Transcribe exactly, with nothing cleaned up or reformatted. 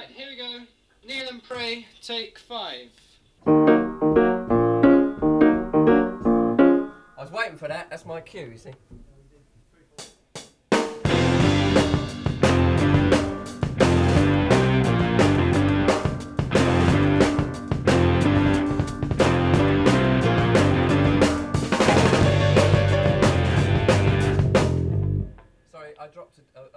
Right, here we go. Kneel and pray, take five. I was waiting for that, that's my cue, you see. Sorry, I dropped a, a,